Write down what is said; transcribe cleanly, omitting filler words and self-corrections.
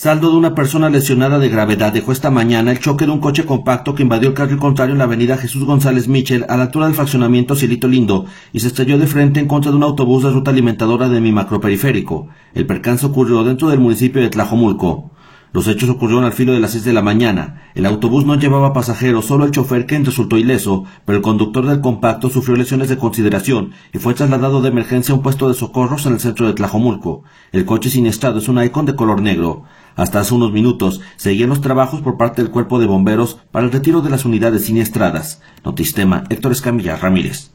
Saldo de una persona lesionada de gravedad dejó esta mañana el choque de un coche compacto que invadió el carril contrario en la avenida Jesús González Mitchell a la altura del fraccionamiento Cielito Lindo y se estrelló de frente en contra de un autobús de ruta alimentadora de mi macroperiférico. El percance ocurrió dentro del municipio de Tlajomulco. Los hechos ocurrieron al filo de las 6 de la mañana. El autobús no llevaba pasajeros, solo el chofer, quien resultó ileso, pero el conductor del compacto sufrió lesiones de consideración y fue trasladado de emergencia a un puesto de socorros en el centro de Tlajomulco. El coche siniestrado es un Icon de color negro. Hasta hace unos minutos seguían los trabajos por parte del cuerpo de bomberos para el retiro de las unidades siniestradas. Notistema, Héctor Escamilla Ramírez.